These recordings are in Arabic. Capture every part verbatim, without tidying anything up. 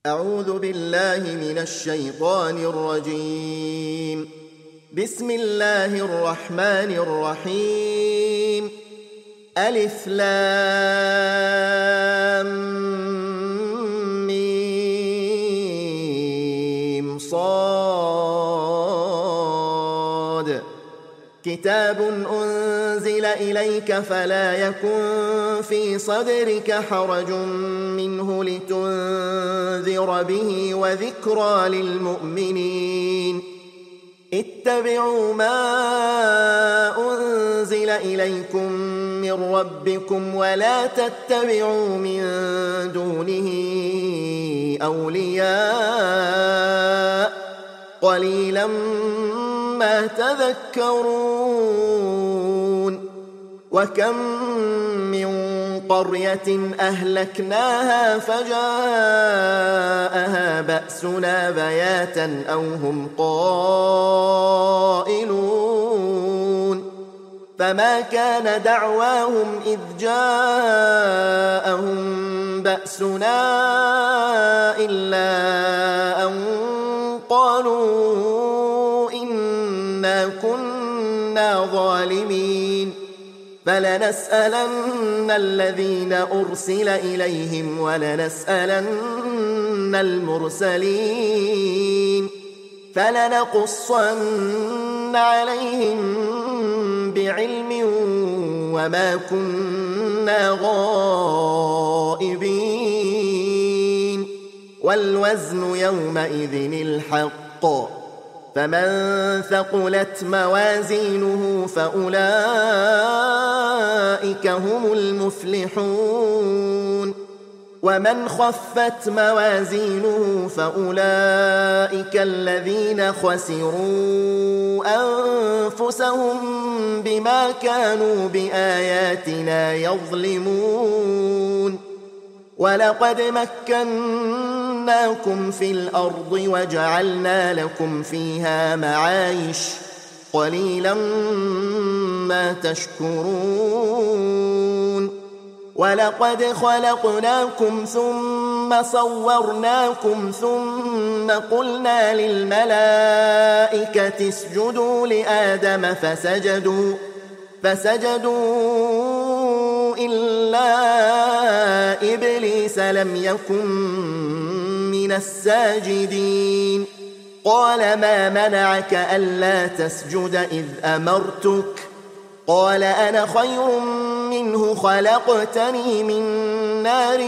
أعوذ بالله من الشيطان الرجيم. بسم الله الرحمن الرحيم. ألف لام ميم صاد. كتاب أنزل إليك فلا يكن في صدرك حرج منه لتنذر به وذكرى للمؤمنين. اتبعوا ما أنزل إليكم من ربكم ولا تتبعوا من دونه أولياء قليلا ما تذكرون. وكم من قرية أهلكناها فجاءها بأسنا بياتا أو هم قائلون. فما كان دعواهم إذ جاءهم بأسنا إلا أن قالوا إنا كنا ظالمين. فلنسألن الذين أرسل إليهم ولنسألن المرسلين. فلنقصن عليهم بعلم وما كنا غائبين. والوزن يومئذ الحق. فمن ثقلت موازينه فأولئك هم المفلحون. ومن خفت موازينه فأولئك الذين خسروا أنفسهم بما كانوا بآياتنا يظلمون. ولقد مكناكم في الأرض وجعلنا لكم فيها معايش قليلا ما تشكرون. ولقد خلقناكم ثم صورناكم ثم قلنا للملائكة اسجدوا لآدم فسجدوا فسجدوا إلا إبليس لم يكن من الساجدين. قال ما منعك ألا تسجد إذ أمرتك؟ قال أنا خير منه خلقتني من نار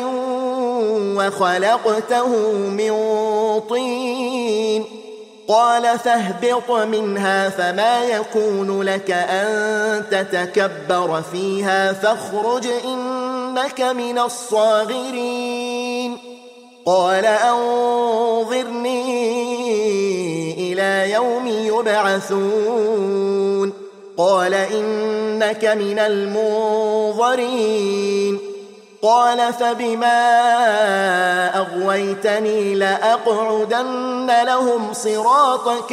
وخلقته من طين. قال فاهبط منها فما يكون لك أن تتكبر فيها فاخرج إنك من الصاغرين. قال أنظرني إلى يوم يبعثون. قال إنك من المنظرين. قال فبما أغويتني لأقعدن لهم صراطك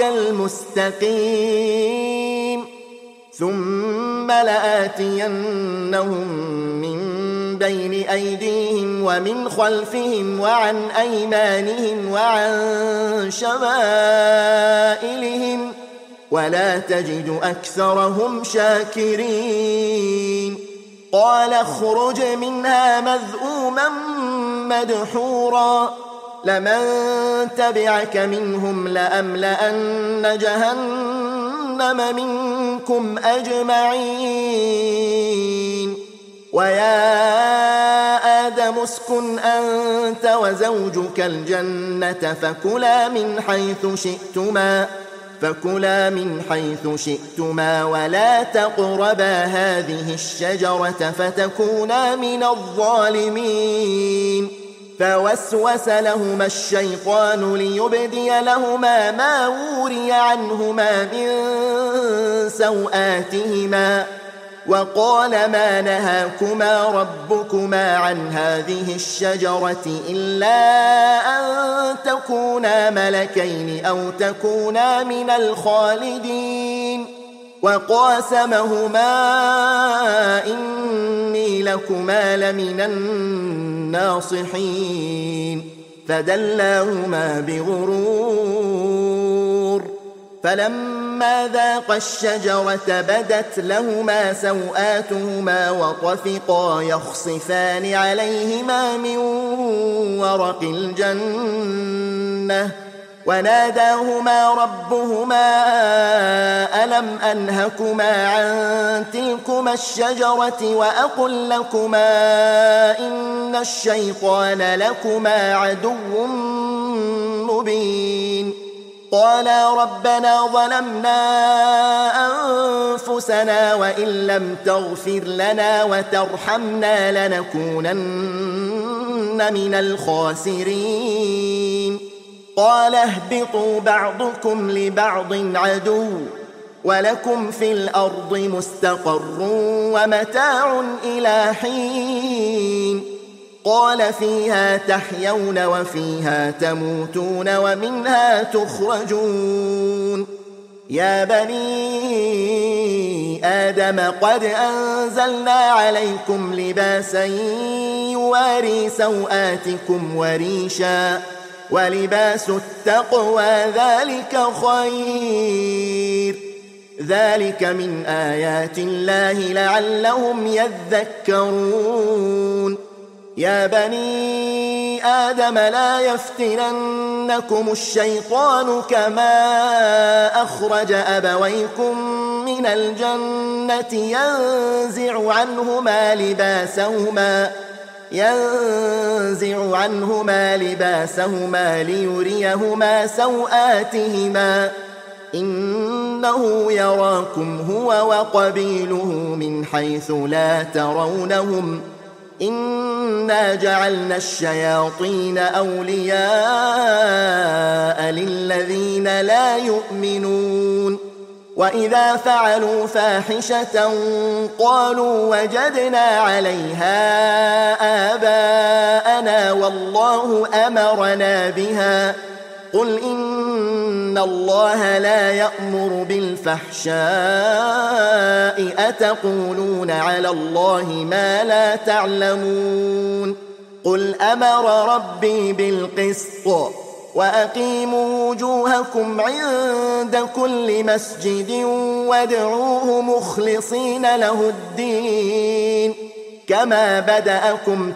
المستقيم ثم لآتينهم من بين أيديهم ومن خلفهم وعن أيمانهم وعن شمائلهم ولا تجد أكثرهم شاكرين. قال اخرج منها مذءوما مدحورا لمن تبعك منهم لأملأن جهنم منكم أجمعين. ويا آدم اسكن أنت وزوجك الجنة فكلا من حيث شئتما فكلا من حيث شئتما ولا تقربا هذه الشجرة فتكونا من الظالمين. فوسوس لهما الشيطان ليبدي لهما ما وري عنهما من سوآتهما وقال ما نهاكما ربكما عن هذه الشجرة إلا أن تكونا ملكين أو تكونا من الخالدين. وقاسمهما إني لكما لمن الناصحين فدلاهما بغرور فلما ذاقا الشجرة بدت لهما سوآتهما وطفقا يخصفان عليهما من ورق الجنة وناداهما ربهما ألم أنهكما عن تلكما الشجرة وأقل لكما إن الشيطان لكما عدو مبين قالا ربنا ظلمنا أنفسنا وإن لم تغفر لنا وترحمنا لنكونن من الخاسرين قال اهبطوا بعضكم لبعض عدو ولكم في الأرض مستقر ومتاع إلى حين قال فيها تحيون وفيها تموتون ومنها تخرجون يا بني آدم قد أنزلنا عليكم لباسا يواري سوآتكم وريشا ولباس التقوى ذلك خير ذلك من آيات الله لعلهم يذكرون يا بني آدم لا يفتننكم الشيطان كما أخرج أبويكم من الجنة ينزع عنهما لباسهما ينزع عنهما لباسهما ليريهما سوآتهما إنه يراكم هو وقبيله من حيث لا ترونهم إنا جعلنا الشياطين أولياء للذين لا يؤمنون وإذا فعلوا فاحشة قالوا وجدنا عليها آباءنا والله أمرنا بها قل إن الله لا يأمر بالفحشاء أتقولون على الله ما لا تعلمون قل أمر ربي بالقسط وأقيموا وجوهكم عند كل مسجد وادعوه مخلصين له الدين كما بدأكم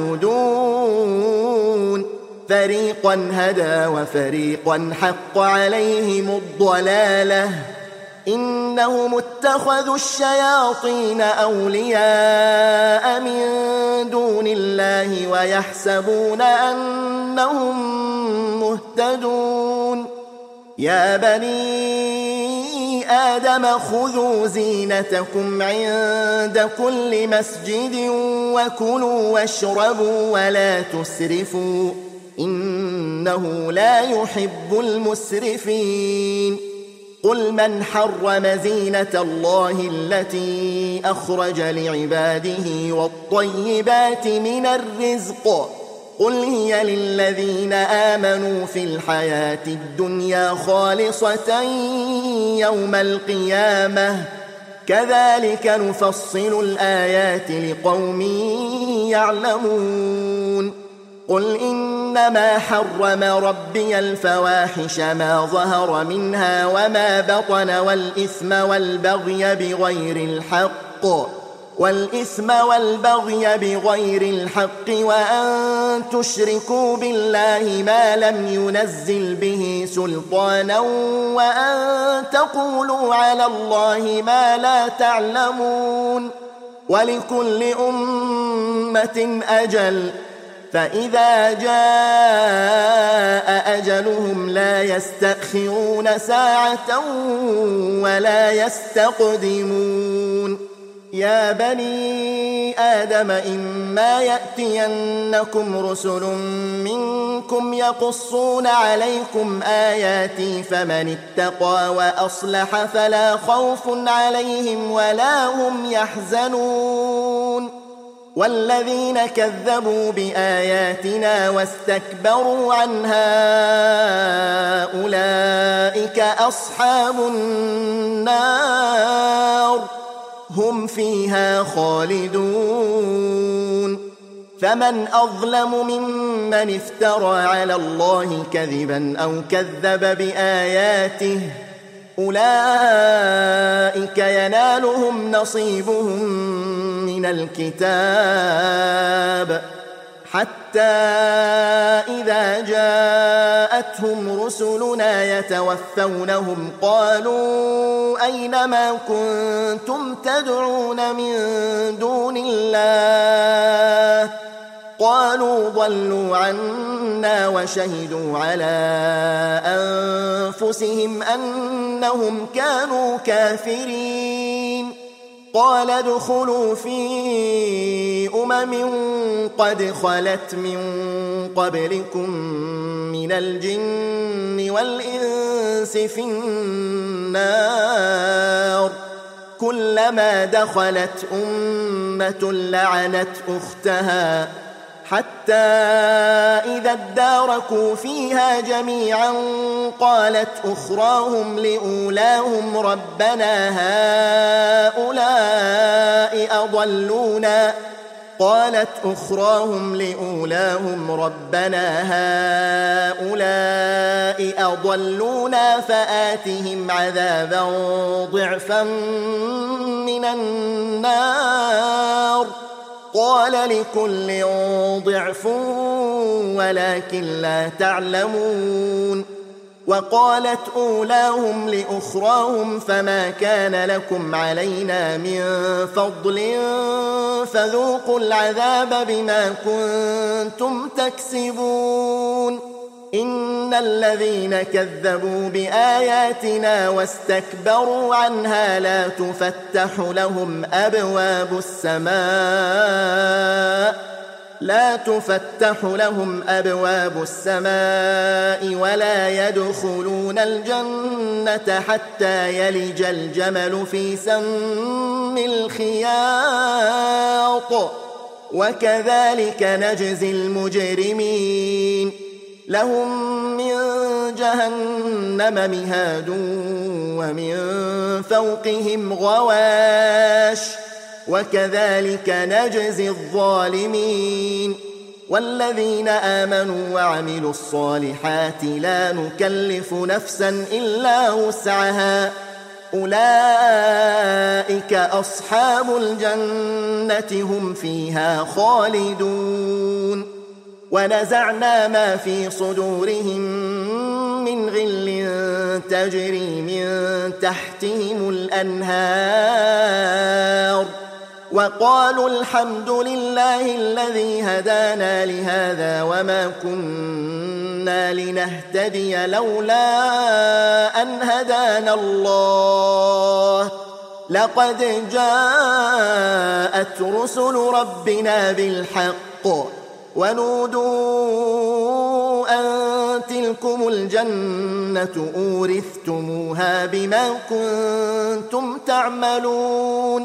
تعودون فريقا هدى وفريقا حق عليهم الضلالة إنهم اتخذوا الشياطين أولياء من دون الله ويحسبون أنهم مهتدون يا بني آدم خذوا زينتكم عند كل مسجد وكلوا واشربوا ولا تسرفوا إنه لا يحب المسرفين قل من حرم زينة الله التي أخرج لعباده والطيبات من الرزق قل هي للذين آمنوا في الحياة الدنيا خالصة يوم القيامة كذلك نفصل الآيات لقوم يعلمون قل إنما حرم ربي الفواحش ما ظهر منها وما بطن والإثم والبغي بغير الحق والإثم والبغي بغير الحق وأن تشركوا بالله ما لم ينزل به سلطانا وأن تقولوا على الله ما لا تعلمون ولكل أمة أجل فإذا جاء أجلهم لا يستأخرون ساعة ولا يستقدمون يا بني آدم إما يأتينكم رسل منكم يقصون عليكم آياتي فمن اتقى وأصلح فلا خوف عليهم ولا هم يحزنون والذين كذبوا بآياتنا واستكبروا عنها أولئك أصحاب النار هم فيها خالدون فمن أظلم ممن افترى على الله كذبا أو كذب بآياته أولئك ينالهم نصيبهم من الكتاب حتى إذا جاءتهم رسلنا يتوفونهم قالوا أين ما كنتم تدعون من دون الله قالوا ضلوا عنا وشهدوا على أنفسهم أنهم كانوا كافرين قال ادخلوا في أمم قد خلت من قبلكم من الجن والإنس في النار كلما دخلت أمة لعنت أختها حتى إذا اداركوا فيها جميعا قالت أخراهم لأولاهم ربنا هؤلاء أضلونا قالت أخراهم لأولاهم ربنا هؤلاء أضلونا فآتهم عذابا ضعفا من النار قال لكل ضعف ولكن لا تعلمون وقالت أولاهم لأخراهم فما كان لكم علينا من فضل فذوقوا العذاب بما كنتم تكسبون إن الذين كذبوا بآياتنا واستكبروا عنها لا تفتح لهم أبواب السماء لا تفتح لهم أبواب السماء ولا يدخلون الجنة حتى يلج الجمل في سم الخياط وكذلك نجزي المجرمين لهم من جهنم مهاد ومن فوقهم غواش وكذلك نجزي الظالمين والذين آمنوا وعملوا الصالحات لا نكلف نفسا إلا وسعها أولئك أصحاب الجنة هم فيها خالدون ونزعنا ما في صدورهم من غل تجري من تحتهم الأنهار وقالوا الحمد لله الذي هدانا لهذا وما كنا لنهتدي لولا أن هدانا الله لقد جاءت رسل ربنا بالحق ونودوا أن تلكم الجنة أورثتموها بما كنتم تعملون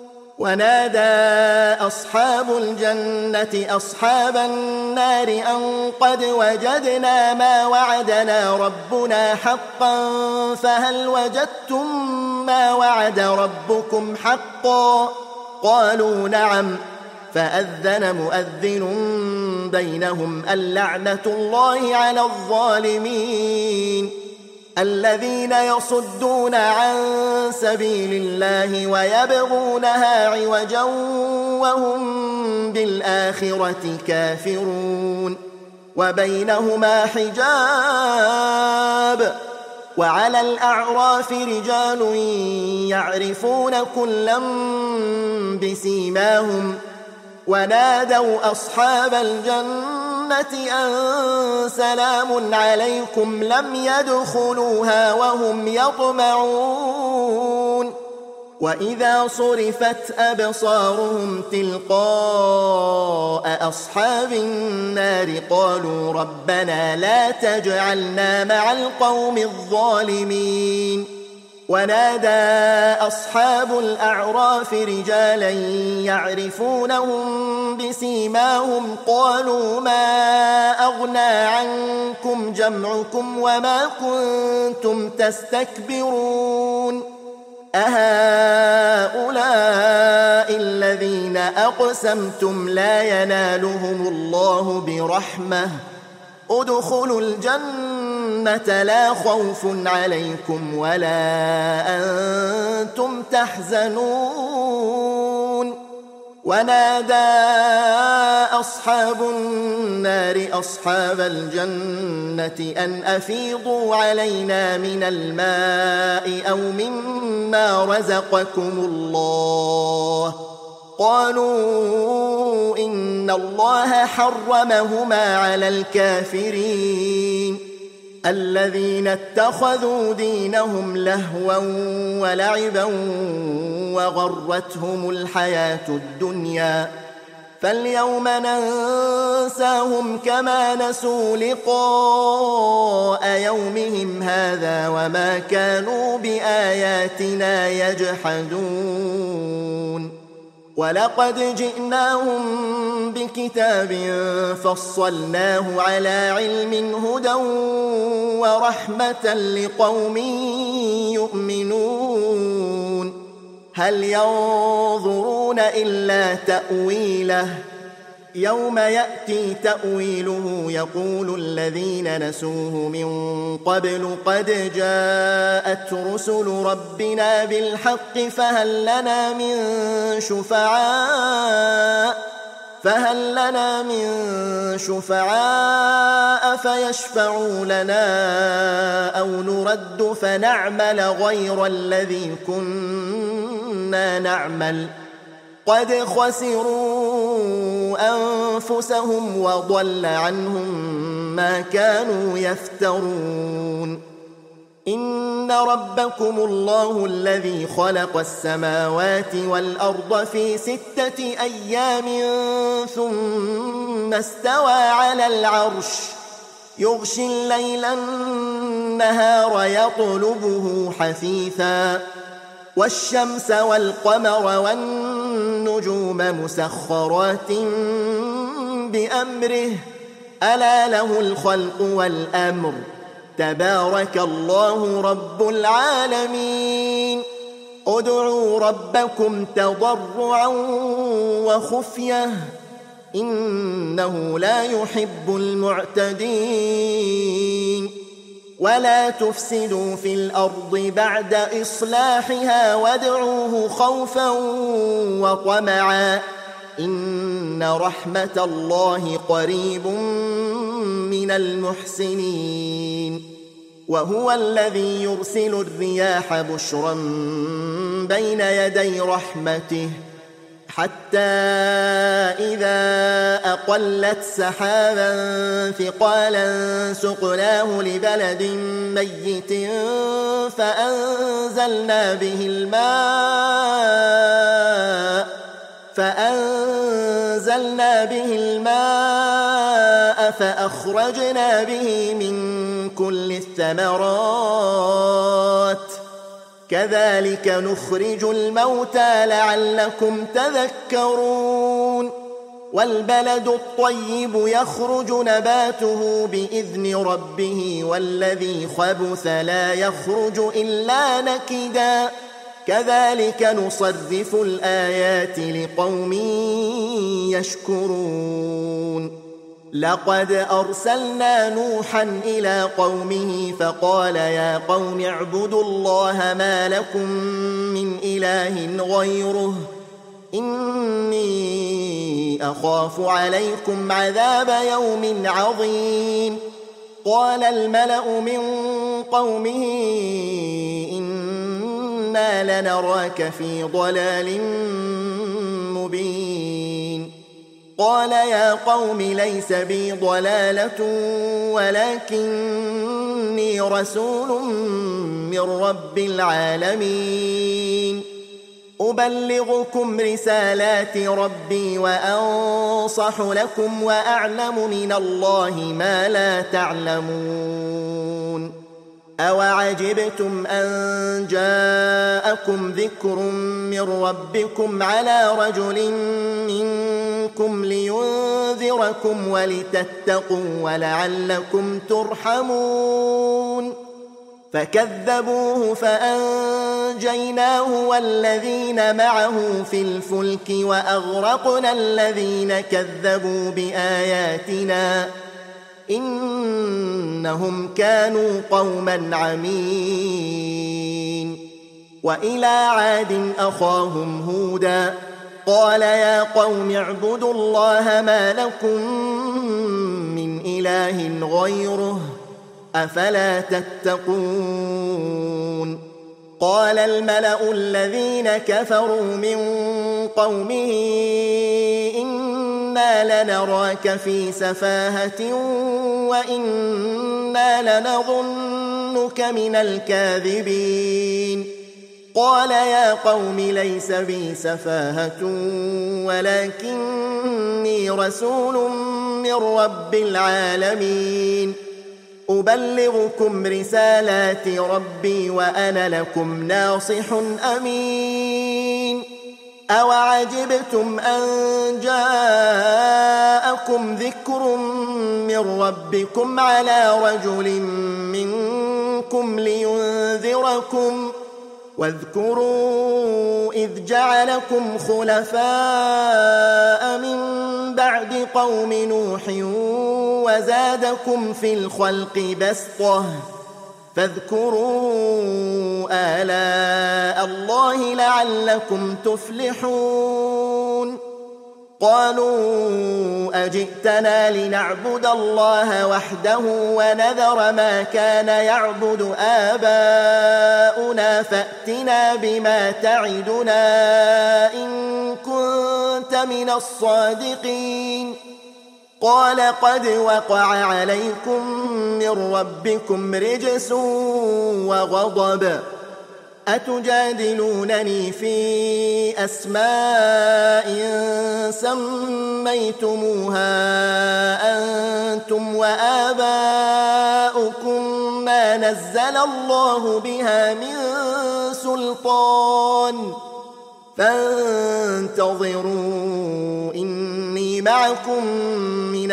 ونادى أصحاب الجنة أصحاب النار أن قد وجدنا ما وعدنا ربنا حقا فهل وجدتم ما وعد ربكم حقا قالوا نعم فأذن مؤذن بينهم اللعنة الله على الظالمين الذين يصدون عن سبيل الله ويبغونها عوجا وهم بالآخرة كافرون وبينهما حجاب وعلى الأعراف رجال يعرفون كلا بسيماهم ونادوا أصحاب الجنة أن سلام عليكم لم يدخلوها وهم يطمعون وإذا صرفت أبصارهم تلقاء أصحاب النار قالوا ربنا لا تجعلنا مع القوم الظالمين ونادى أصحاب الأعراف رجالا يعرفونهم بسيماهم قالوا ما أغنى عنكم جمعكم وما كنتم تستكبرون أهؤلاء الذين أقسمتم لا ينالهم الله برحمة ادخلوا الجنة لا خوف عليكم ولا أنتم تحزنون ونادى أصحاب النار أصحاب الجنة أن أفيضوا علينا من الماء أو مما رزقكم الله قالوا إن الله حرمهما على الكافرين الذين اتخذوا دينهم لهوا ولعبا وغرتهم الحياة الدنيا فاليوم ننساهم كما نسوا لقاء يومهم هذا وما كانوا بآياتنا يجحدون ولقد جئناهم بكتاب فصلناه على علم هدى ورحمة لقوم يؤمنون هل ينظرون إلا تأويله يوم يأتي تأويله يقول الذين نسوه من قبل قد جاءت رسل ربنا بالحق فهل لنا من شفعاء فهل لنا من شفعاء فيشفعوا لنا أو نرد فنعمل غير الذي كنا نعمل قد خسروا أنفسهم وضل عنهم ما كانوا يفترون إن ربكم الله الذي خلق السماوات والأرض في ستة أيام ثم استوى على العرش يغشي الليل النهار يطلبه حثيثا والشمس والقمر والنجوم مسخرات بأمره ألا له الخلق والأمر تبارك الله رب العالمين ادعوا ربكم تضرعا وخفية إنه لا يحب المعتدين ولا تفسدوا في الأرض بعد إصلاحها وادعوه خوفا وطمعا إن رحمة الله قريب من المحسنين وهو الذي يرسل الرياح بشرا بين يدي رحمته حتى إذا أقلت سحابا ثقالا سقناه لبلد ميت فأنزلنا به الماء فأنزلنا به الماء فأخرجنا به من كل الثمرات كذلك نخرج الموتى لعلكم تذكرون والبلد الطيب يخرج نباته بإذن ربه والذي خبث لا يخرج إلا نكدا كذلك نصرف الآيات لقوم يشكرون لقد أرسلنا نوحا إلى قومه فقال يا قوم اعبدوا الله ما لكم من إله غيره إني أخاف عليكم عذاب يوم عظيم قال الملأ من قومه إنا لنراك في ضلال مبين قال يا قوم ليس بي ضلالة ولكني رسول من رب العالمين أبلغكم رسالات ربي وأنصح لكم وأعلم من الله ما لا تعلمون أوعجبتم أن جاءكم ذكر من ربكم على رجل منكم لينذركم ولتتقوا ولعلكم ترحمون فكذبوه فأنذروا فأنجيناه والذين معه في الفلك وأغرقنا الذين كذبوا بآياتنا إنهم كانوا قوما عمين. وإلى عاد أخاهم هودا قال يا قوم اعبدوا الله ما لكم من إله غيره أفلا تتقون. قال الملأ الذين كفروا من قومه إنا لنراك في سفاهة وإنا لنظنك من الكاذبين. قال يا قوم ليس بي سفاهة ولكني رسول من رب العالمين أبلغكم رسالات ربي وأنا لكم ناصح أمين. أوعجبتم أن جاءكم ذكر من ربكم على رجل منكم لينذركم واذكروا إذ جعلكم خلفاء من بعد قوم نوح وزادكم في الخلق بسطة فاذكروا آلاء الله لعلكم تفلحون. قالوا أجئتنا لنعبد الله وحده ونذر ما كان يعبد آباؤنا فأتنا بما تعدنا إن كنت من الصادقين. قال قد وقع عليكم من ربكم رجس وغضب أتجادلونني في أسماء سميتموها أنتم وآباؤكم ما نزل الله بها من سلطان فانتظروا إني معكم من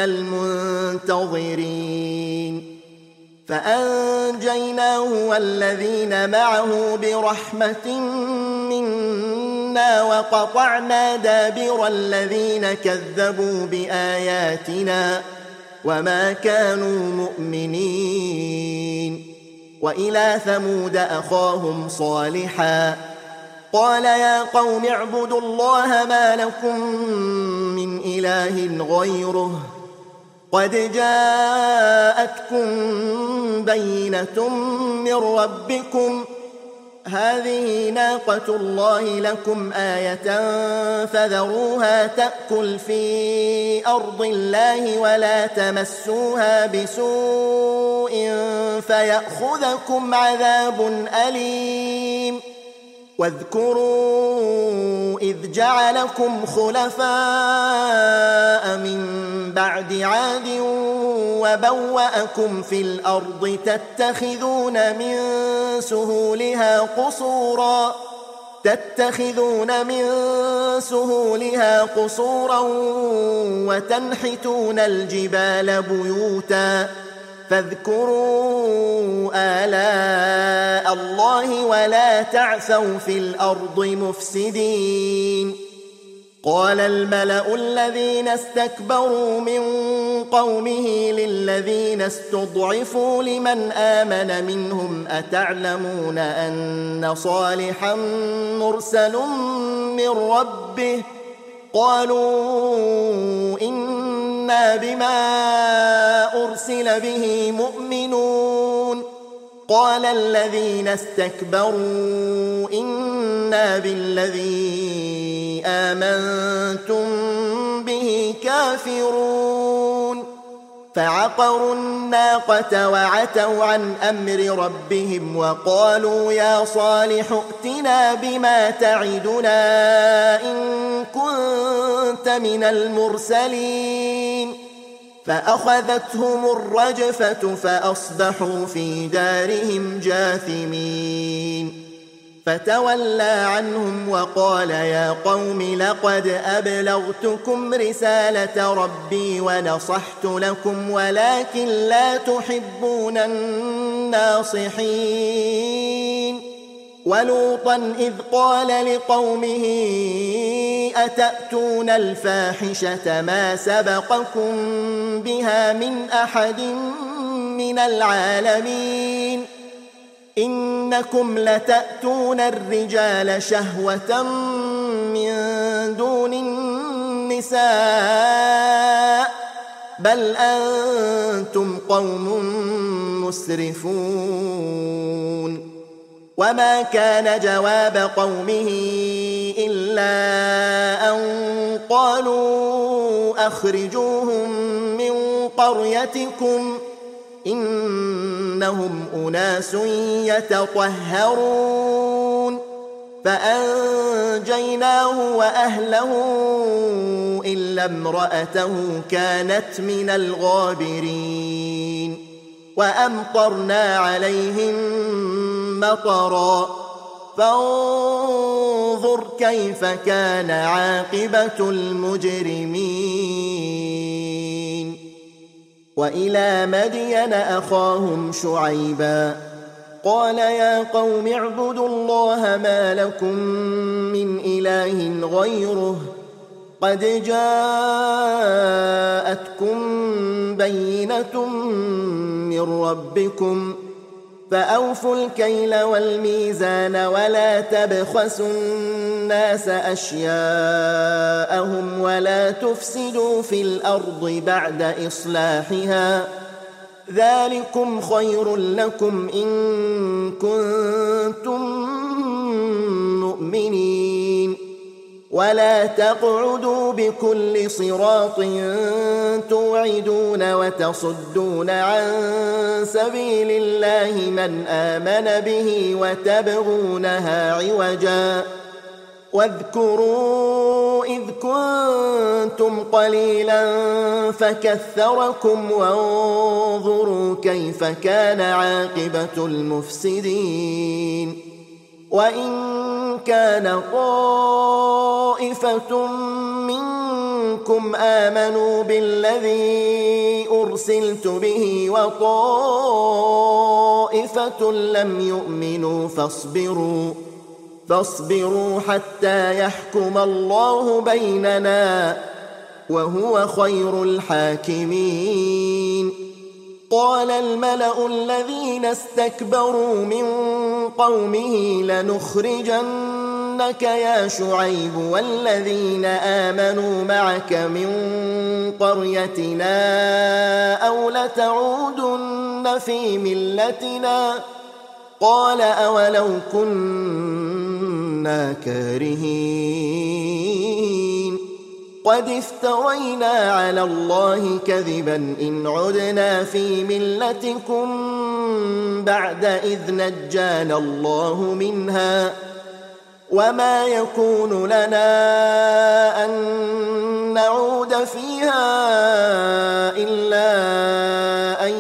المنتظرين. فأنجيناه والذين معه برحمة منا وقطعنا دابر الذين كذبوا بآياتنا وما كانوا مؤمنين. وإلى ثمود أخاهم صالحا قال يا قوم اعبدوا الله ما لكم من إله غيره قد جاءتكم بينة من ربكم هذه ناقة الله لكم آية فذروها تأكل في أرض الله ولا تمسوها بسوء فيأخذكم عذاب أليم. واذكروا إذ جعلكم خلفاء من بعد عاد وبوأكم في الأرض تتخذون من سهولها قصورا تتخذون من سهولها قصورا وتنحتون الجبال بيوتا فاذكروا آلاء الله ولا تعثوا في الأرض مفسدين. قال الملأ الذين استكبروا من قومه للذين استضعفوا لمن آمن منهم أتعلمون أن صالحا مرسل من ربه قالوا إنا بما أرسل به مؤمنون. قال الذين استكبروا إنا بالذي آمنتم به كافرون. فعقروا الناقة وعتوا عن أمر ربهم وقالوا يا صالح ائتنا بما تعدنا إن كنت من المرسلين. فأخذتهم الرجفة فأصبحوا في دارهم جاثمين. فتولى عنهم وقال يا قوم لقد أبلغتكم رسالة ربي ونصحت لكم ولكن لا تحبون الناصحين. ولوطا إذ قال لقومه أتأتون الفاحشة ما سبقكم بها من أحد من العالمين إنكم لتأتون الرجال شهوة من دون النساء بل أنتم قوم مسرفون وما كان جواب قومه إلا أن قالوا أخرجوهم من قريتكم إنهم أناس يتطهرون فأنجيناه وأهله إلا امرأته كانت من الغابرين وأمطرنا عليهم مطرا فانظر كيف كان عاقبة المجرمين وإلى مدين أخاهم شعيبا قال يا قوم اعبدوا الله ما لكم من إله غيره قد جاءتكم بينة من ربكم فأوفوا الكيل والميزان ولا تبخسوا الناس أشياءهم ولا تفسدوا في الأرض بعد إصلاحها ذلكم خير لكم إن كنتم مؤمنين ولا تقعدوا بكل صراط توعدون وتصدون عن سبيل الله من آمن به وتبغونها عوجا واذكروا إذ كنتم قليلا فكثركم وانظروا كيف كان عاقبة المفسدين وإن كان طائفة منكم آمنوا بالذي أرسلت به وطائفة لم يؤمنوا فاصبروا فاصبروا حتى يحكم الله بيننا وهو خير الحاكمين قال الملأ الذين استكبروا من قومه لنخرجنك يا شعيب والذين آمنوا معك من قريتنا أو لتعودن في ملتنا قال أولو كنا كارهين قد افترينا على الله كذبا إن عدنا في ملتكم بعد إذ نجانا الله منها وما يكون لنا أن نعود فيها إلا أن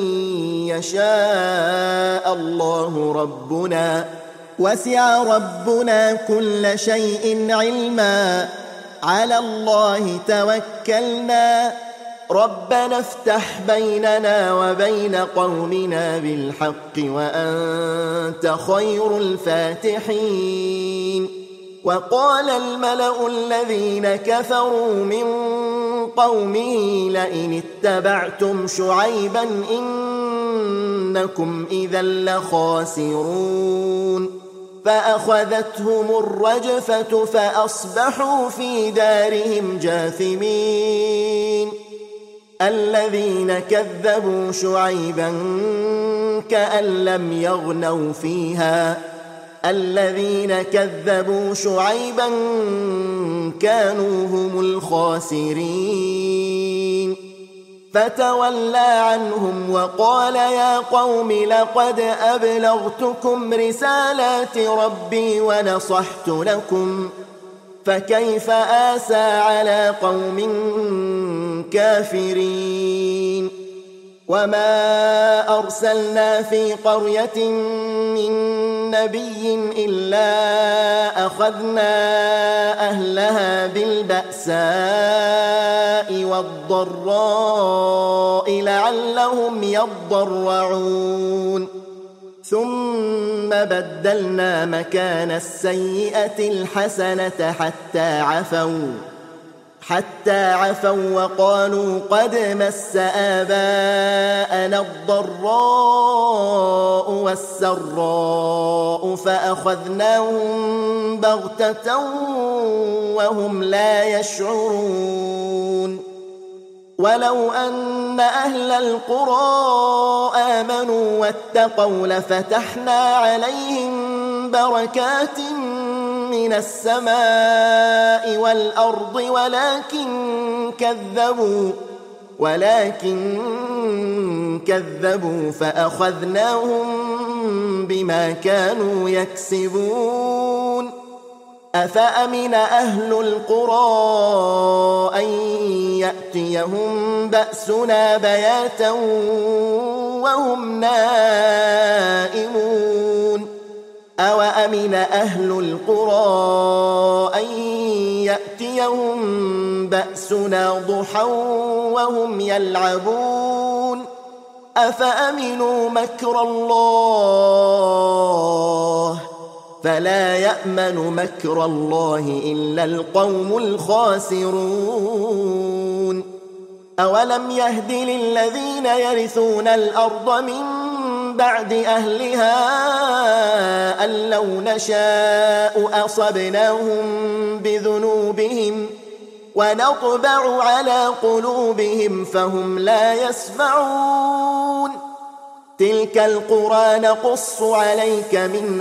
يشاء الله ربنا وسع ربنا كل شيء علما على الله توكلنا ربنا افتح بيننا وبين قومنا بالحق وأنت خير الفاتحين وقال الملأ الذين كفروا من قومه لئن اتبعتم شعيبا إنكم إذا لخاسرون فأخذتهم الرجفة فأصبحوا في دارهم جاثمين الذين كذبوا شعيبا كأن لم يغنوا فيها الذين كذبوا شعيبا كانوا هم الخاسرين فتولى عنهم وقال يا قوم لقد أبلغتكم رسالات ربي ونصحت لكم فكيف آسى على قوم كافرين وما أرسلنا في قرية من نبي إلا أخذنا أهلها بالبأساء والضراء لعلهم يضرعون ثم بدلنا مكان السيئة الحسنة حتى عفوا حتى عفوا وقالوا قد مس آباءنا الضراء والسراء فأخذناهم بغتة وهم لا يشعرون ولو أن أهل القرى آمنوا واتقوا لفتحنا عليهم بركات من السماء والأرض ولكن كذبوا ولكن كذبوا فأخذناهم بما كانوا يكسبون أفأمن أهل القرى أن يأتيهم بأسنا بياتا وهم نائمون أوأمن أهل القرى أن يأتيهم بأسنا ضحى وهم يلعبون أفأمنوا مكر الله فلا يأمن مكر الله إلا القوم الخاسرون أولم يهد للذين يرثون الأرض من بعد أهلها أن لو نشاء أصبناهم بذنوبهم ونطبع على قلوبهم فهم لا يسمعون تلك القرى نقص عليك من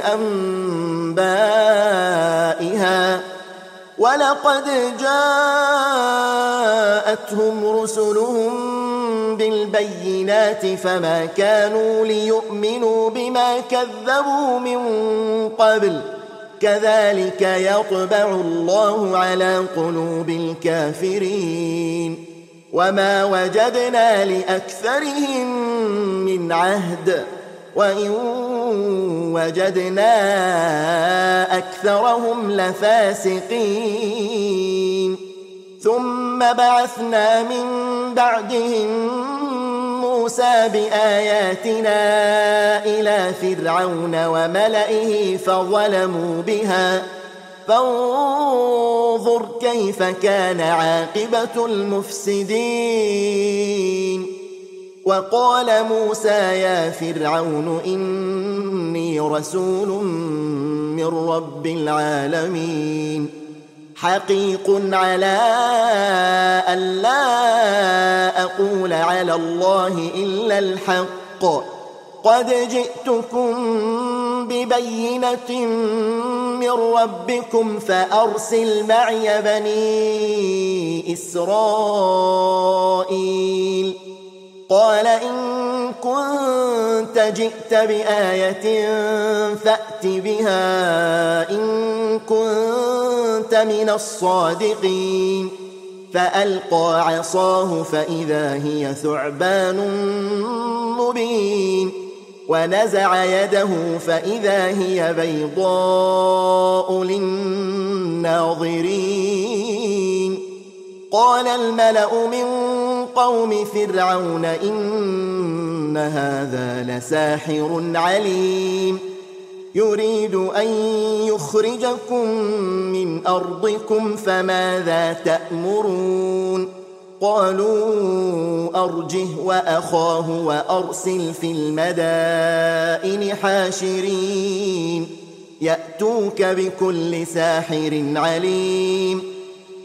أنبائها ولقد جاءتهم رسلهم بالبينات فما كانوا ليؤمنوا بما كذبوا من قبل كذلك يطبع الله على قلوب الكافرين وما وجدنا لأكثرهم من عهد وإن وجدنا أكثرهم لفاسقين ثم بعثنا من بعدهم موسى بآياتنا إلى فرعون وملئه فظلموا بها فانظر كيف كان عاقبة المفسدين وقال موسى يا فرعون إني رسول من رب العالمين حقيق على أن لا أقول على الله إلا الحق قد جئتكم ببينة من ربكم فأرسل معي بني إسرائيل قال إن كنت جئت بآية فأت بها إن كنت من الصادقين فألقى عصاه فإذا هي ثعبان مبين ونزع يده فإذا هي بيضاء للناظرين قال الملأ من قوم فرعون إن هذا لساحر عليم يريد أن يخرجكم من أرضكم فماذا تأمرون قالوا أرجه وأخاه وأرسل في المدائن حاشرين يأتوك بكل ساحر عليم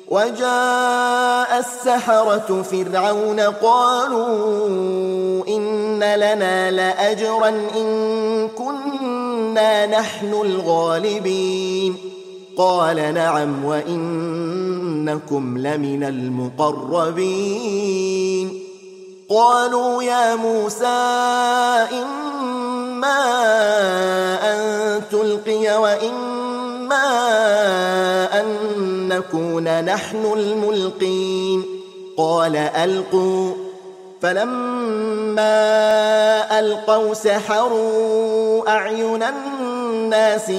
وجاء السحرة فرعون قالوا إن لنا لأجرا إن كنا نحن الغالبين قال نعم وإنكم لمن المقربين قالوا يا موسى إما أن تلقي وإما أن نكون نحن الملقين قال ألقوا فلما ألقوا سحروا أعين الناس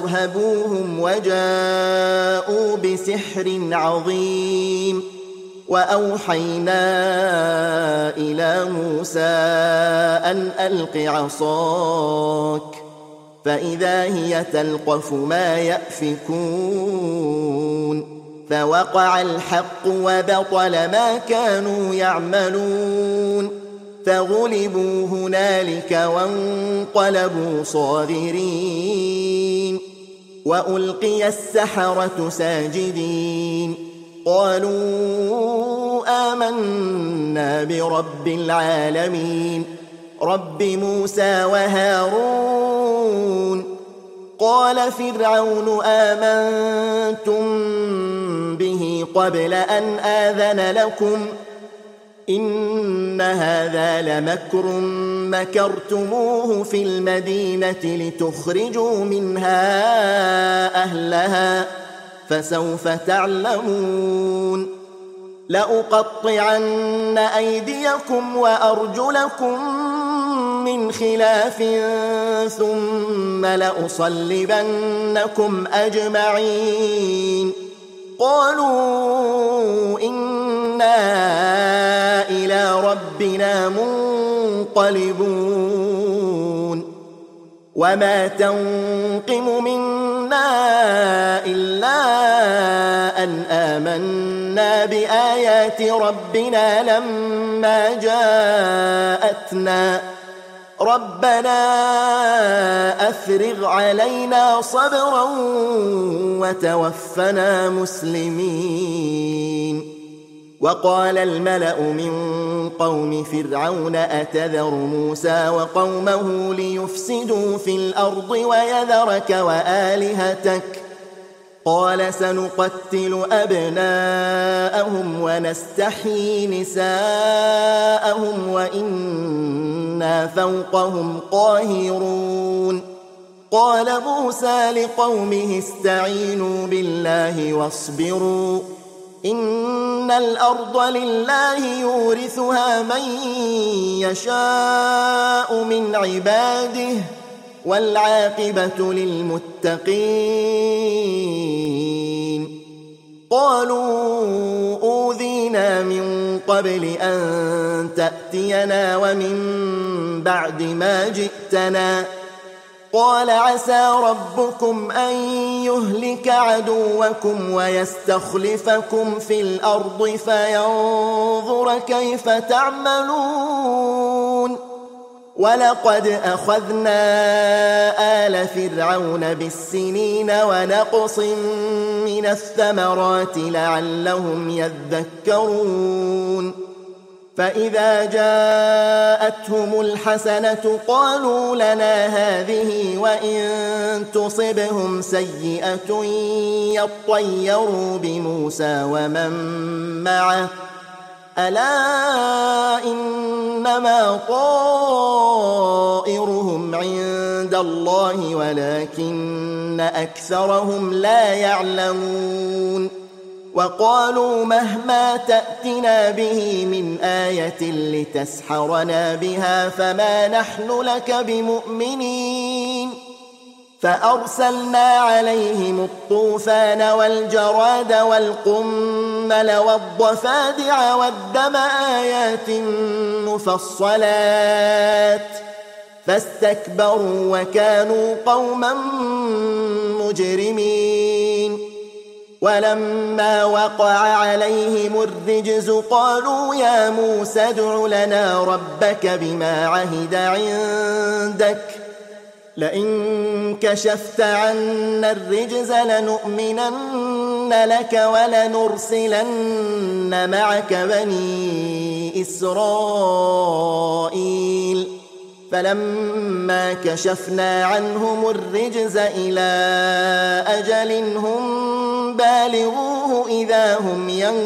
واسترهبوهم وجاءوا بسحر عظيم وأوحينا إلى موسى أن ألق عصاك فإذا هي تلقف ما يأفكون فوقع الحق وبطل ما كانوا يعملون فغلبوا هنالك وانقلبوا صاغرين وألقي السحرة ساجدين قالوا آمنا برب العالمين رب موسى وهارون قال فرعون آمنتم به قبل أن آذن لكم إن هذا لمكر مكرتموه في المدينة لتخرجوا منها أهلها فسوف تعلمون لأقطعن أيديكم وأرجلكم من خلاف ثم لأصلبنكم أجمعين قالوا إنا إلى ربنا منقلبون وما تنقم منا إلا أن آمنا بآيات ربنا لما جاءتنا ربنا أفرغ علينا صبرا وتوفنا مسلمين وقال الملأ من قوم فرعون أتذر موسى وقومه ليفسدوا في الأرض ويذرك وآلهتك قال سنقتل أبناءهم ونستحيي نساءهم وإنا فوقهم قاهرون قال موسى لقومه استعينوا بالله واصبروا إن الأرض لله يورثها من يشاء من عباده والعاقبة للمتقين قالوا أوذينا من قبل أن تأتينا ومن بعد ما جئتنا قال عسى ربكم أن يهلك عدوكم ويستخلفكم في الأرض فينظر كيف تعملون ولقد أخذنا آل فرعون بالسنين ونقص من الثمرات لعلهم يذكرون فإذا جاءتهم الحسنة قالوا لنا هذه وإن تصبهم سيئة يطيروا بموسى ومن معه ألا إنما طائرهم عند الله ولكن أكثرهم لا يعلمون وقالوا مهما تأتنا به من آية لتسحرنا بها فما نحن لك بمؤمنين فأرسلنا عليهم الطوفان والجراد والقمل والضفادع والدم آيات مفصلات فاستكبروا وكانوا قوما مجرمين ولما وقع عليهم الرجز قالوا يا موسى ادع لنا ربك بما عهد عندك لئن كشفت عنا الرجز لنؤمنن لك ولنرسلن معك بني إسرائيل فلما كشفنا عنهم الرجز إلى أجل هم بالغوه إذا هم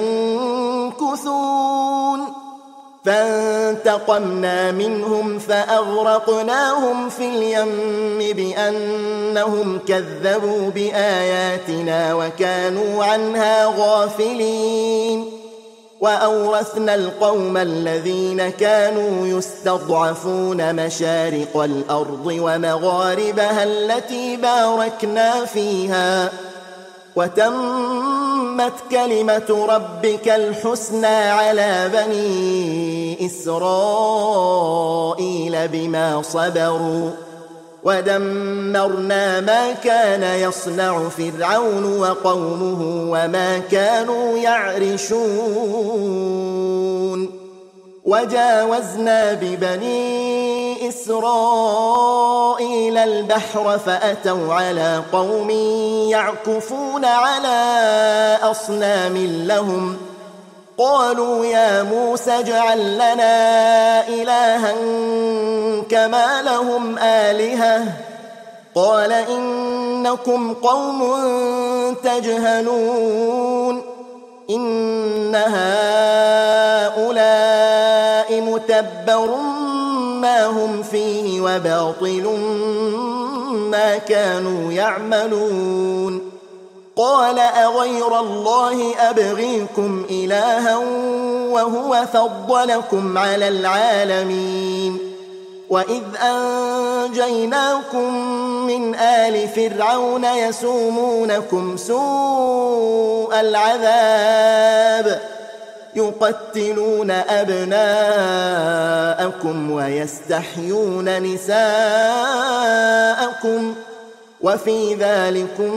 ينكثون فانتقمنا منهم فأغرقناهم في اليم بأنهم كذبوا بآياتنا وكانوا عنها غافلين وأورثنا القوم الذين كانوا يستضعفون مشارق الأرض ومغاربها التي باركنا فيها وتم وتمت كلمة ربك الحسنى على بني إسرائيل بما صبروا ودمرنا ما كان يصنع فرعون وقومه وما كانوا يعرشون وجاوزنا ببني إسرائيل البحر فأتوا على قوم يعكفون على أصنام لهم قالوا يا موسى اجعل لنا إلها كما لهم آلهة قال إنكم قوم تجهلون إن هؤلاء متبر ما هم فيه وباطل ما كانوا يعملون قال أغير الله أبغيكم إلها وهو فضلكم على العالمين وإذ أنجيناكم من آل فرعون يسومونكم سوء العذاب يقتلون أبناءكم ويستحيون نساءكم وفي ذلكم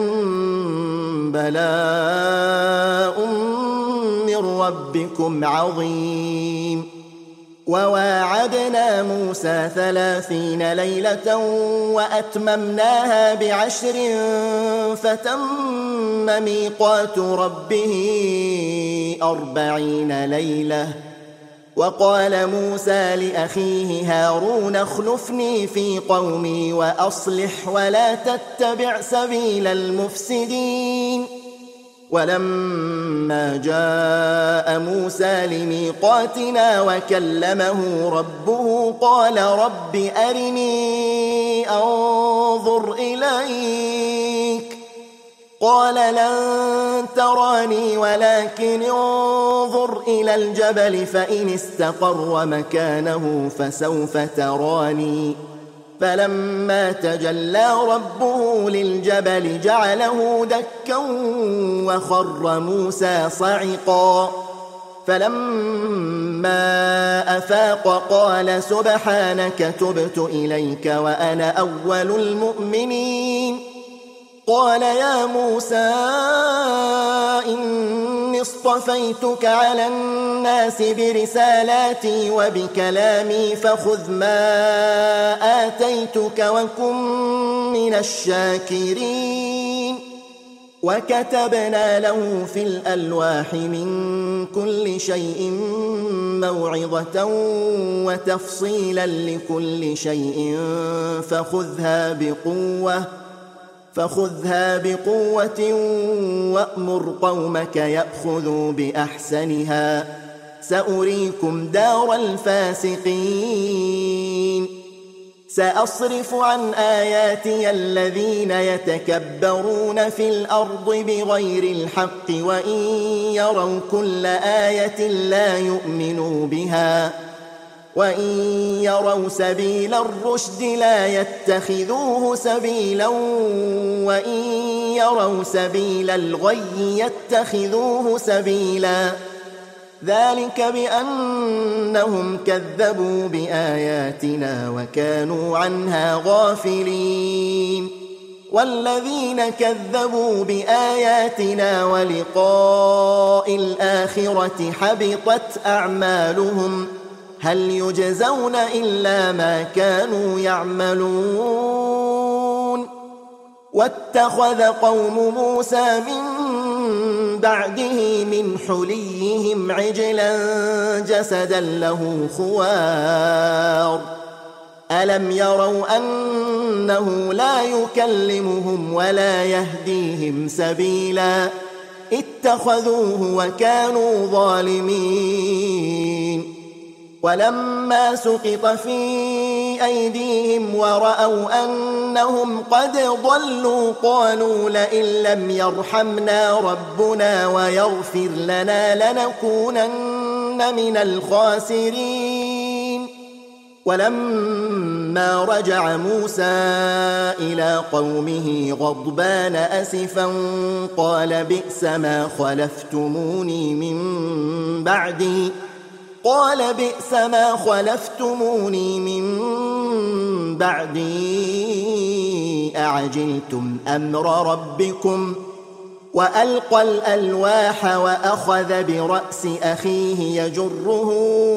بلاء من ربكم عظيم وواعدنا موسى ثلاثين ليلة وأتممناها بعشر فتم ميقات ربه أربعين ليلة وقال موسى لأخيه هارون اخلفني في قومي وأصلح ولا تتبع سبيل المفسدين ولما جاء موسى لميقاتنا وكلمه ربه قال رب أرني أنظر إليك قال لن تراني ولكن انظر إلى الجبل فإن استقر مكانه فسوف تراني فلما تجلى ربه للجبل جعله دكا وخر موسى صعقا فلما أفاق قال سبحانك تبت إليك وأنا أول المؤمنين قال يا موسى إني اصطفيتك على الناس برسالاتي وبكلامي فخذ ما آتيتك وكن من الشاكرين وكتبنا له في الألواح من كل شيء موعظة وتفصيلا لكل شيء فخذها بقوة فخذها بقوة وأمر قومك يأخذوا بأحسنها سأريكم دار الفاسقين سأصرف عن آياتي الذين يتكبرون في الأرض بغير الحق وإن يروا كل آية لا يؤمنوا بها وإن يروا سبيل الرشد لا يتخذوه سبيلا وإن يروا سبيل الغي يتخذوه سبيلا ذلك بأنهم كذبوا بآياتنا وكانوا عنها غافلين والذين كذبوا بآياتنا ولقاء الآخرة حبطت أعمالهم هل يجزون إلا ما كانوا يعملون واتخذ قوم موسى من بعده من حليهم عجلا جسدا له خوار ألم يروا أنه لا يكلمهم ولا يهديهم سبيلا اتخذوه وكانوا ظالمين ولما سقط في أيديهم ورأوا أنهم قد ضلوا قالوا لئن لم يرحمنا ربنا ويغفر لنا لنكونن من الخاسرين ولما رجع موسى إلى قومه غضبان أسفا قال بئس ما خلفتموني من بعدي قال بئس ما خلفتموني من بعدي أعجلتم أمر ربكم وألقى الألواح وأخذ برأس أخيه يجره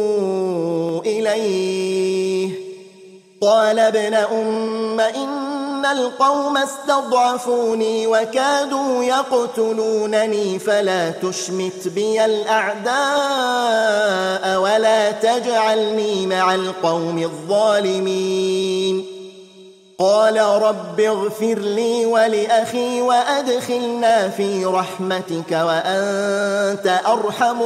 إليه قال ابن أم إن القوم استضعفوني وكادوا يقتلونني فلا تشمت بي الأعداء ولا تجعلني مع القوم الظالمين قال رب اغفر لي ولأخي وأدخلنا في رحمتك وأنت أرحم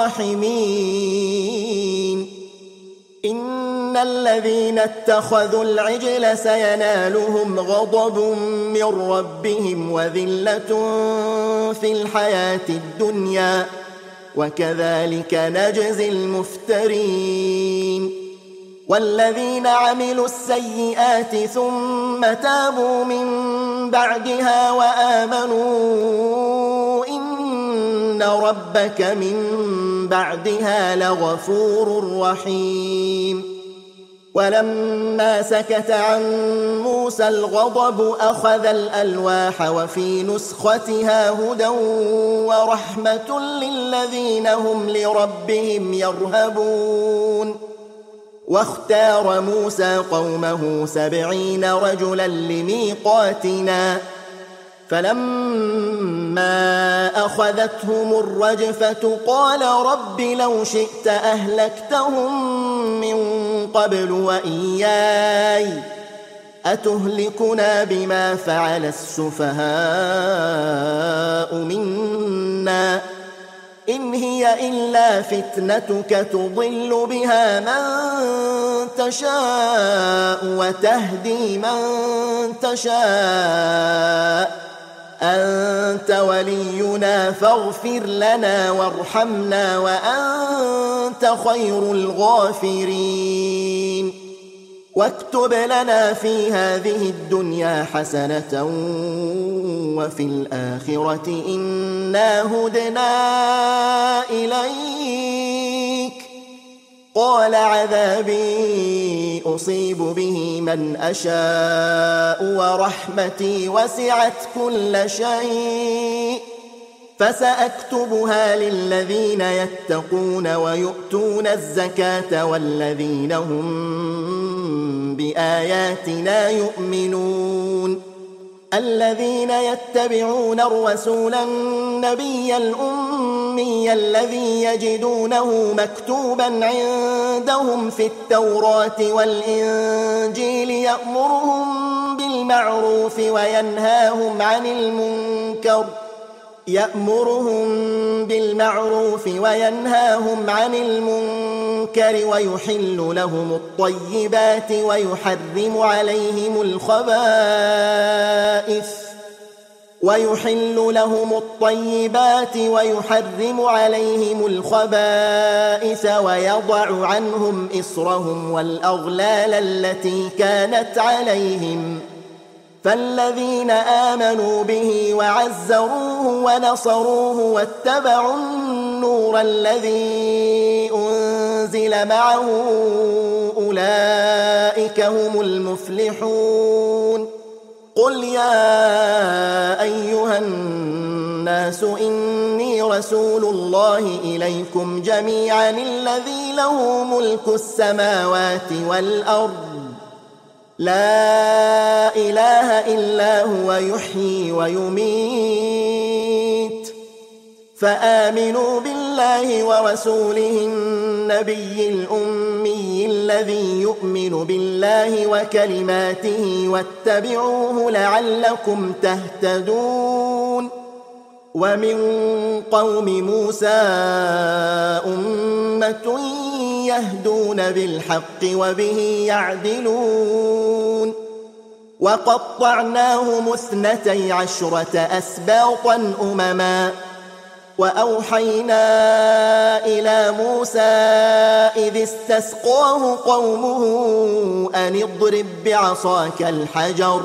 الراحمين إن الذين اتخذوا العجل سينالهم غضب من ربهم وذلة في الحياة الدنيا وكذلك نجزي المفترين والذين عملوا السيئات ثم تابوا من بعدها وآمنوا إن ربك من بعدها لغفور رحيم ولما سكت عن موسى الغضب أخذ الألواح وفي نسختها هدى ورحمة للذين هم لربهم يرهبون واختار موسى قومه سبعين رجلا لميقاتنا فلما أخذتهم الرجفة قال رب لو شئت أهلكتهم من قبل وإياي أتهلكنا بما فعل السفهاء منا إن هي إلا فتنتك تضل بها من تشاء وتهدي من تشاء أنت ولينا فاغفر لنا وارحمنا وأنت خير الغافرين واكتب لنا في هذه الدنيا حسنة وفي الآخرة إنا هدنا إليك قال عذابي أصيب به من أشاء ورحمتي وسعت كل شيء فسأكتبها للذين يتقون ويؤتون الزكاة والذين هم بآياتنا يؤمنون الذين يتبعون الرسول النبي الأمي الذي يجدونه مكتوبا عندهم في التوراة والإنجيل يأمرهم بالمعروف وينهاهم عن المنكر يأمرهم بالمعروف وينهاهم عن المنكر ويحل لهم الطيبات ويحرم عليهم الخبائث ويحل لهم الطيبات ويحرم عليهم الخبائث ويضع عنهم إصرهم والأغلال التي كانت عليهم فالذين آمنوا به وعزروه ونصروه واتبعوا النور الذي أنزل معه أولئك هم المفلحون قل يا أيها الناس إني رسول الله إليكم جميعا الذي له ملك السماوات والأرض لا إله إلا هو يحيي ويميت فآمنوا بالله ورسوله النبي الأمي الذي يؤمن بالله وكلماته واتبعوه لعلكم تهتدون ومن قوم موسى أمة يهدون بالحق وبه يعدلون وقطعناهم اثنتي عشرة أسباطا أمما وأوحينا إلى موسى إذ استسقاه قومه أن اضرب بعصاك الحجر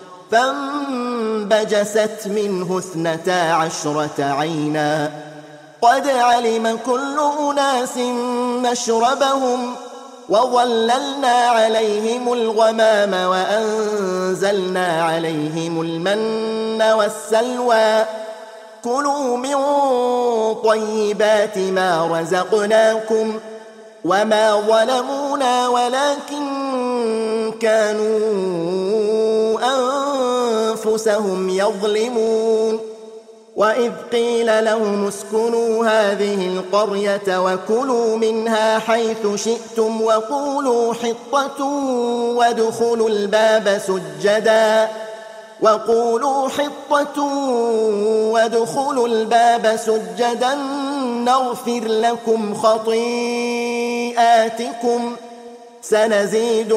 فانبجست منه اثنتا عشرة عينا قد علم كل أناس مشربهم وظللنا عليهم الغمام وأنزلنا عليهم المن والسلوى كلوا من طيبات ما رزقناكم وما ظلمونا ولكن كانوا أنفسهم يظلمون وإذ قيل لهم اسكنوا هذه القرية وكلوا منها حيث شئتم وقولوا حطة وادخلوا الباب سجدا وقولوا حطة وادخلوا الباب سجدا نغفر لكم خطيئاتكم سنزيد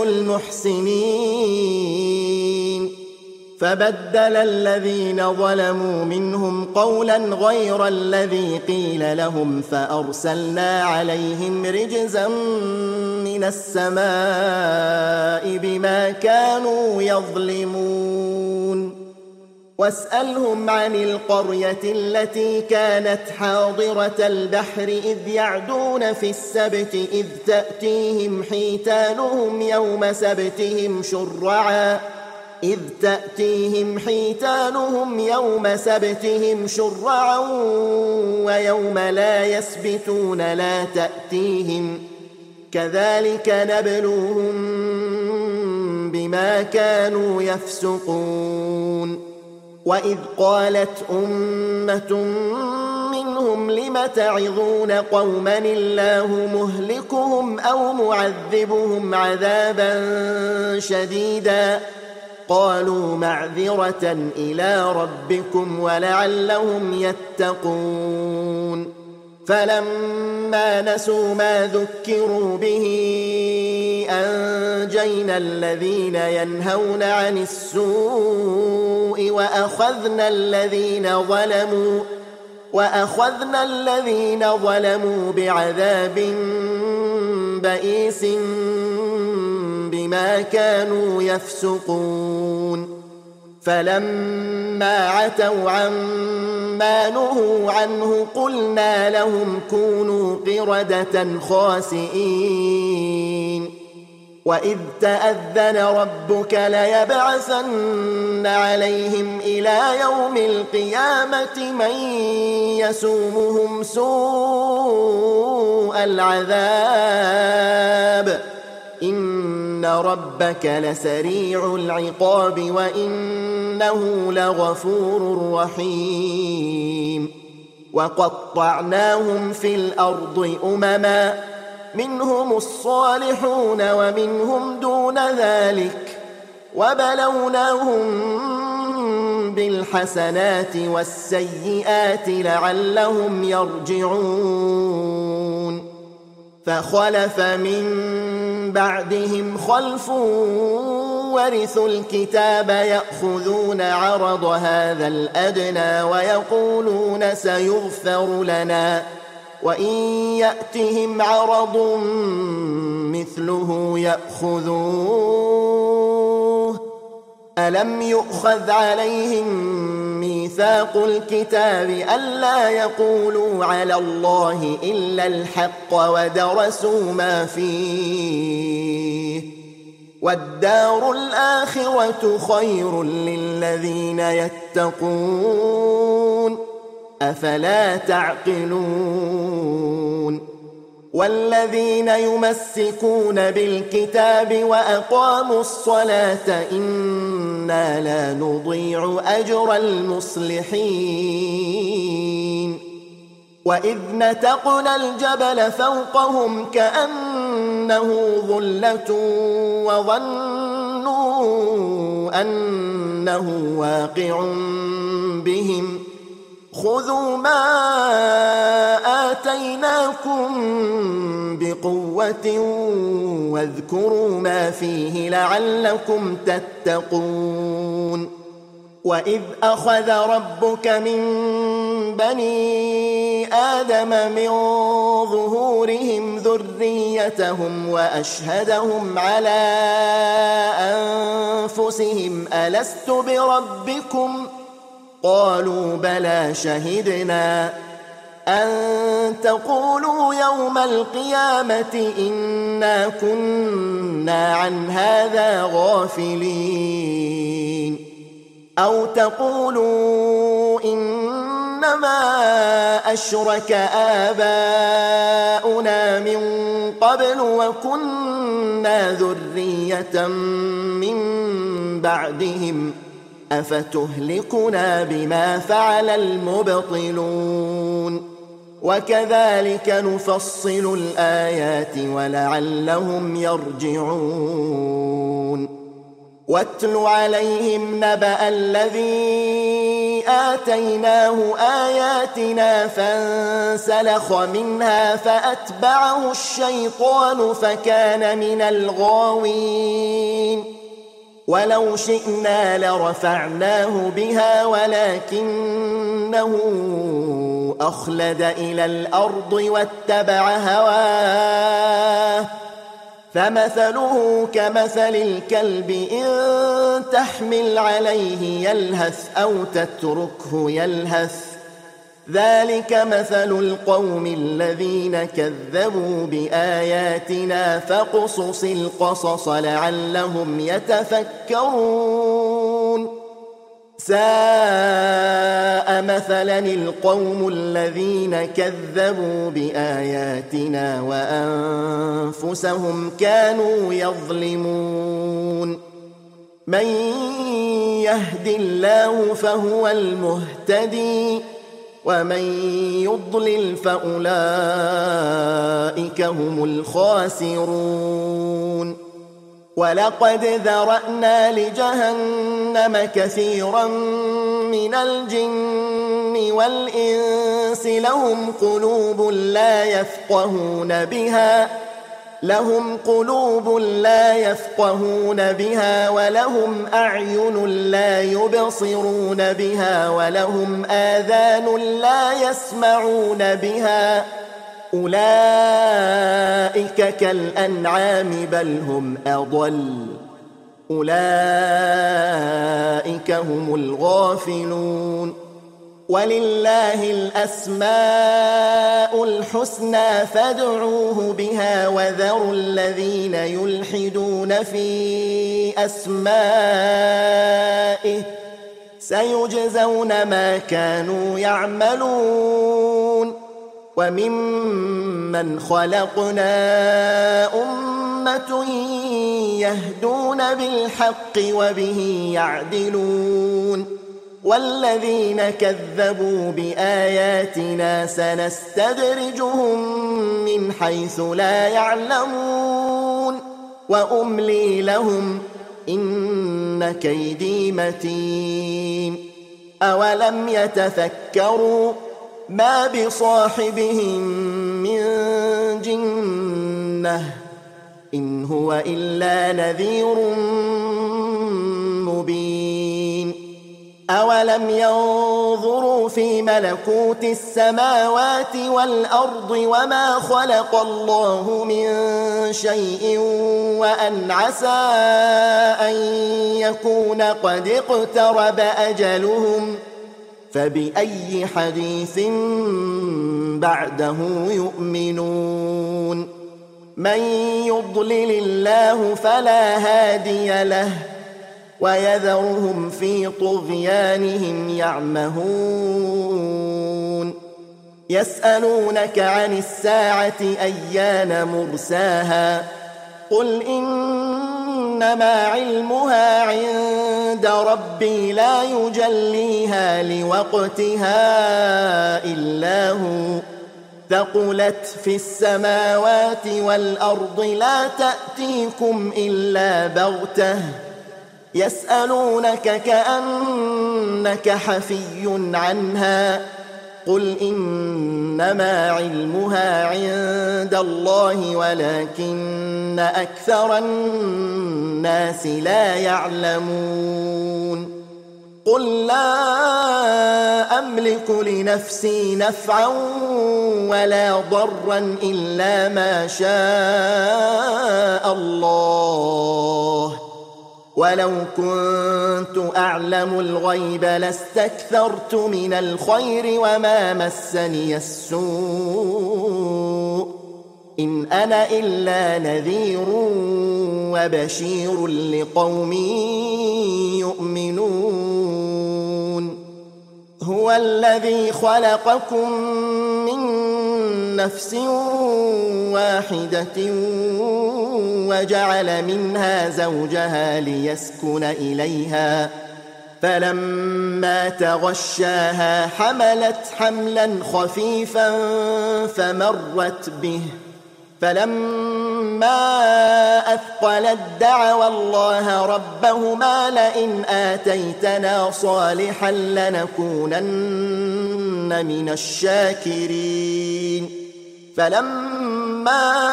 المحسنين فبدل الذين ظلموا منهم قولا غير الذي قيل لهم فأرسلنا عليهم رجزا من السماء بما كانوا يظلمون واسألهم عن القرية التي كانت حاضرة البحر إذ يعدون في السبت إذ تأتيهم حيتانهم يوم سبتهم شرعا إذ تأتيهم حيتانهم يوم سبتهم شرعا ويوم لا يسبتون لا تأتيهم كذلك نبلوهم بما كانوا يفسقون وإذ قالت أمة منهم لم تعظون قوما الله مهلكهم أو معذبهم عذابا شديدا قالوا معذرة إلى ربكم ولعلهم يتقون فلما نسوا ما ذكروا به أنجينا الذين ينهون عن السوء وأخذنا الذين ظلموا وأخذنا الذين ظلموا بعذاب بئيس بما كانوا يفسقون فلما عتوا عما نهوا عنه قلنا لهم كونوا قردة خاسئين وإذ تأذن ربك ليبعثن عليهم إلى يوم القيامة من يسومهم سوء العذاب إن ربك لسريع العقاب وإنه لغفور رحيم وقطعناهم في الأرض أمما منهم الصالحون ومنهم دون ذلك وبلوناهم بالحسنات والسيئات لعلهم يرجعون فخلف من بعدهم خلف ورثوا الكتاب يأخذون عرض هذا الأدنى ويقولون سيغفر لنا وإن يأتهم عرض مثله يأخذوه ألم يؤخذ عليهم ميثاق الكتاب ألا يقولوا على الله إلا الحق ودرسوا ما فيه والدار الآخرة خير للذين يتقون أفلا تعقلون والذين يمسكون بالكتاب وأقاموا الصلاة إنا لا نضيع أجر المصلحين وإذ نتقنا الجبل فوقهم كأنه ظلة وظنوا أنه واقع بهم خذوا ما آتيناكم بقوة واذكروا ما فيه لعلكم تتقون وإذ أخذ ربك من بني آدم من ظهورهم ذريتهم وأشهدهم على أنفسهم ألست بربكم قالوا بلى شهدنا أن تقولوا يوم القيامة إنا كنا عن هذا غافلين أو تقولوا إنما أشرك آباؤنا من قبل وكنا ذرية من بعدهم أفتهلكنا بما فعل المبطلون وكذلك نفصل الآيات ولعلهم يرجعون واتل عليهم نبأ الذي آتيناه آياتنا فانسلخ منها فأتبعه الشيطان فكان من الغاوين ولو شئنا لرفعناه بها ولكنه أخلد إلى الأرض واتبع هواه فمثله كمثل الكلب إن تحمل عليه يلهث أو تتركه يلهث ذلك مثل القوم الذين كذبوا بآياتنا فاقصص القصص لعلهم يتفكرون ساء مثلا القوم الذين كذبوا بآياتنا وأنفسهم كانوا يظلمون من يهد الله فهو المهتدي ومن يضلل فأولئك هم الخاسرون ولقد ذرأنا لجهنم كثيرا من الجن والإنس لهم قلوب لا يفقهون بها لهم قلوب لا يفقهون بها ولهم أعين لا يبصرون بها ولهم آذان لا يسمعون بها أولئك كالأنعام بل هم أضل أولئك هم الغافلون ولله الأسماء الحسنى فادعوه بها وذروا الذين يلحدون في أسمائه سيجزون ما كانوا يعملون وممن خلقنا أمة يهدون بالحق وبه يعدلون والذين كذبوا بآياتنا سنستدرجهم من حيث لا يعلمون وأملي لهم إن كيدي متين أولم يتفكروا ما بصاحبهم من جنة إن هو إلا نذير مبين أولم ينظروا في ملكوت السماوات والأرض وما خلق الله من شيء وأن عسى أن يكون قد اقترب أجلهم فبأي حديث بعده يؤمنون من يضلل الله فلا هادي له ويذرهم في طغيانهم يعمهون يسألونك عن الساعة أيان مرساها قل إنما علمها عند ربي لا يجليها لوقتها إلا هو ثقلت في السماوات والأرض لا تأتيكم إلا بغتة يسألونك كأنك حفي عنها قل إنما علمها عند الله ولكن أكثر الناس لا يعلمون قل لا أملك لنفسي نفعا ولا ضرا إلا ما شاء الله، ولو كنت أعلم الغيب لاستكثرت من الخير وما مسني السوء، إن أنا إلا نذير وبشير لقوم يؤمنون. هو الذي خلقكم من نفس واحدة وجعل منها زوجها ليسكن إليها، فلما تغشاها حملت حملا خفيفا فمرت به، فلما أثقلت دعوا الله ربهما لئن آتيتنا صالحا لنكونن من الشاكرين، فلما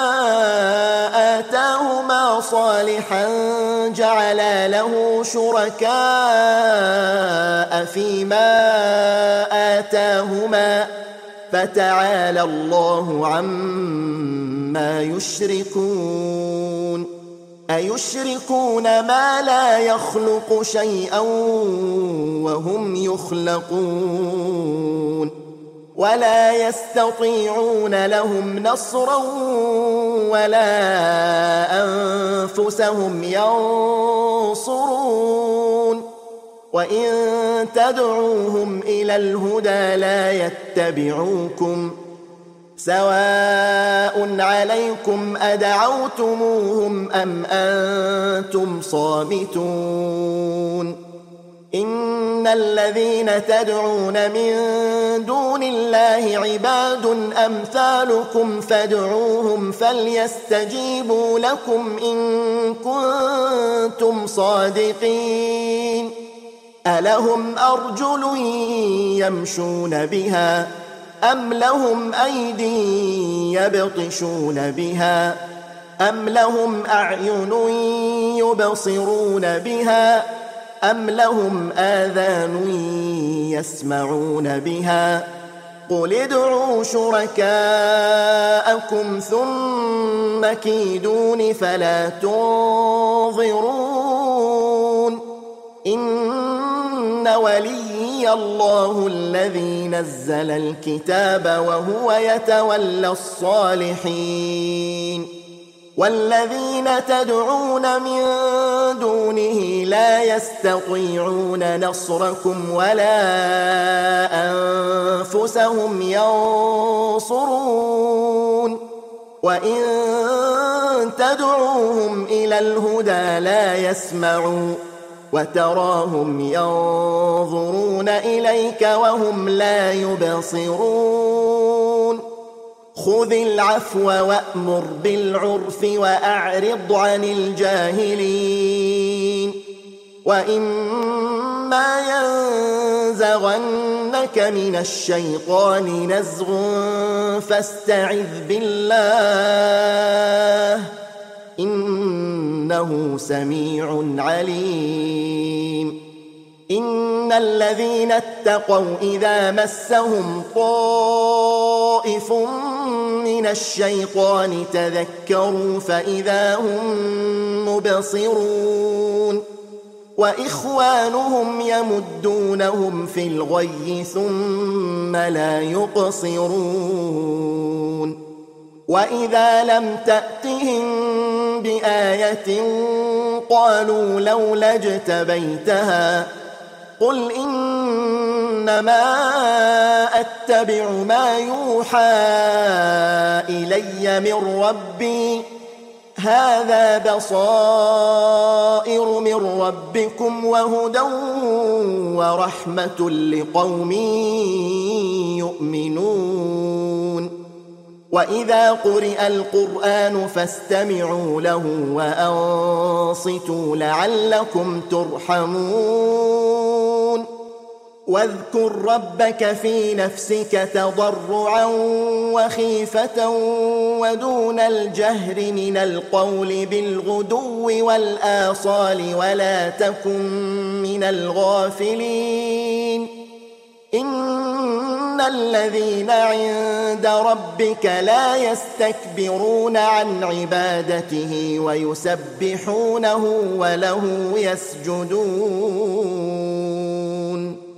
آتاهما صالحا جعلا له شركاء فيما آتاهما، فتعالى الله عما يشركون. أيشركون ما لا يخلق شيئا وهم يخلقون، ولا يستطيعون لهم نصرا ولا أنفسهم ينصرون. وإن تدعوهم إلى الهدى لا يتبعوكم، سواء عليكم أدعوتموهم أم أنتم صامتون. إن الذين تدعون من دون الله عباد أمثالكم فادعوهم فليستجيبوا لكم إن كنتم صادقين. ألهم أرجل يمشون بها أم لهم أيدي يبطشون بها أم لهم أعين يبصرون بها أم لهم آذان يسمعون بها؟ قل ادعوا شركاءكم ثم كيدون فلا تنظرون. إن وليي الله الذي نزل الكتاب وهو يتولى الصالحين، والذين تدعون من دونه لا يستطيعون نصركم ولا أنفسهم ينصرون. وإن تدعوهم إلى الهدى لا يسمعوا، وتراهم ينظرون إليك وهم لا يبصرون. خذ العفو وأمر بالعرف وأعرض عن الجاهلين. وإما ينزغنك من الشيطان نزغ فاستعذ بالله إنه سميع عليم. إن الذين اتقوا إذا مسهم طائف من الشيطان تذكروا فإذا هم مبصرون، وإخوانهم يمدونهم في الغي ثم لا يقصرون. وإذا لم تأتهم بآية قالوا لولا اجتبيتها، قل إنما أتبع ما يوحى إلي من ربي، هذا بصائر من ربكم وهدى ورحمة لقوم يؤمنون. وإذا قرئ القرآن فاستمعوا له وأنصتوا لعلكم ترحمون. واذكر ربك في نفسك تضرعا وخيفة ودون الجهر من القول بالغدو والآصال ولا تكن من الغافلين إن الذين عند ربك لا يستكبرون عن عبادته ويسبحونه وله يسجدون